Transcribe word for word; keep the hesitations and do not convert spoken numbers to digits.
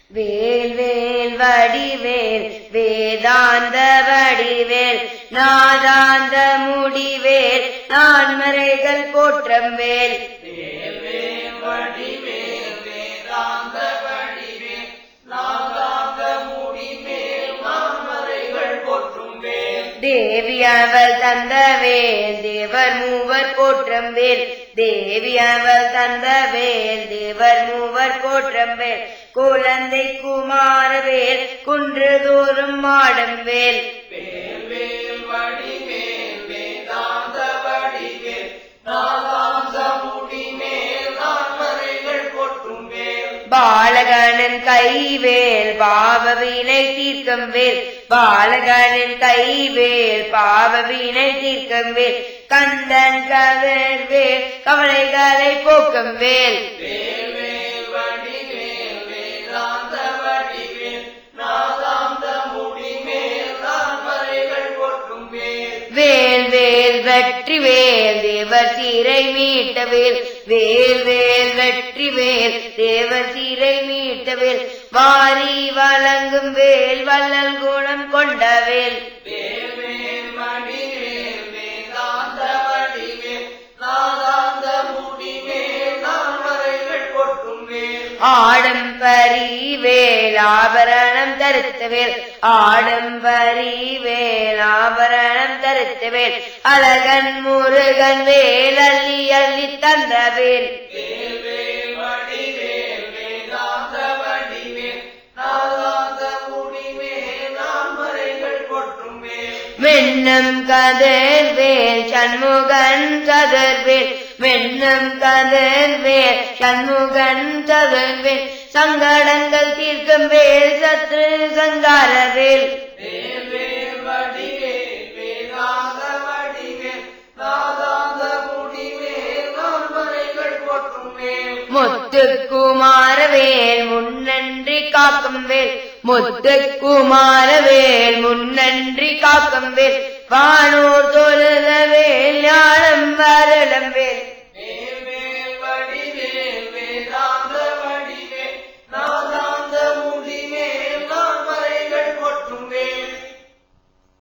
வேல் வேல் வடிவேல் வேதாந்த வடிவேல் நாதாந்த முடிவேல் நான்மறைகள் போற்றம் வேல் வேல் வேல் வடிவேல் வேதாந்த வடிவேல் நாதாந்த முடிவேல் நான்மறைகள் போற்றும் வேல் தேவி அவள் தந்த வேல் தேவர் மூவர் போற்றம் வேல் தேவி அவள் தந்த வேல் தேவர் மூவர் போற்றம் வேல் குழந்தை குமாரவேல் குன்று தோறும் மாடம் வேல் வேல் வேல் வடிவேல் வேதாந்த வடிவேல் நாதாந்த முடிவேல் நான்மறைகள் போற்றும் வேல் பாலகனின் கைவேல் பாவவினை தீர்க்கம் வேல் பாலகனின் கைவேல் பாவவினை தீர்க்கம் வேல் கந்தன் கதிர் வேல் கவலைகளை போக்கம் வேல் வேல் வேல் வடிவேல் வேதாந்த வடிவேல் நாதாந்த முடிவேல் நான்மறைகள் போற்றும் வேல் வேல் வேல் வெற்றி வேல் தேவர் சீரை மீட்ட வேல் வேல் வேல் வெற்றி வேல் தேவர் சீரை மீட்ட வேல் வாரி வழங்கும் வேல் வள்ளல் குணம் கொண்ட வேல் வேல் வேல் வடிவேல் வேதாந்த வடிவேல் நாதாந்த முடிவேல் நான்மறைகள் போற்றும் வேல் ஆடம்பரி வேல் ஆபரணம் தருத்த வேல் ஆடம்பரி வேல் ஆபரணம் தருத்த வேல் அழகன் முருகன் வேல் அள்ளி அள்ளி தந்த வேல் வேல் வேல் வடிவேல் வேதாந்த வடிவேல் நாதாந்த முடிவேல் நான்மறைகள் போற்றும் வேல் மென்னம் கதிர் வேல் சண்முகன் கதிர் வேல் மென்னம் கதிர் வேல் சண்முகன் கதிர் வேல் சங்கடங்கள் தீர்க்கும் வேல் சத்ரு சங்கார வேல் வேல் வேல் வடிவேல் வேதாந்த வடிவேல் நாதாந்த முடிவேல் நான்மறைகள் போற்றும் வேல் முத்துக்குமாரவேல் முன்னன்றி காக்கும் வேல் முத்துக்குமாரவேல் முன்னன்றி காக்கும் வேல் வானோர் தொழுத வேல் ஞானம் வரலம் வேல்